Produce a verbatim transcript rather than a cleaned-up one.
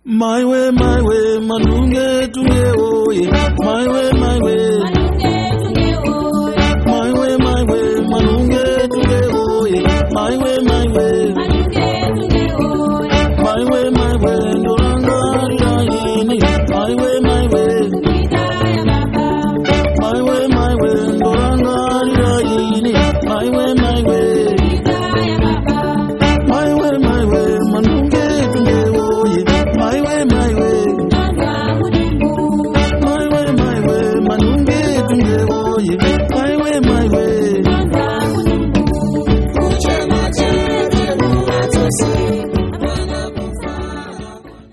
My way, my way, manunge tunge oye. My way, my way, my way, my way, manunge tunge oye. My way, my way, my way, my way, ndoranga iraini. My way, my way, my way, my way, ndoranga iraini. My way, my way, my way, my way, manunge tunge oye. My way, my way, my way, my way, manunge tunge oye.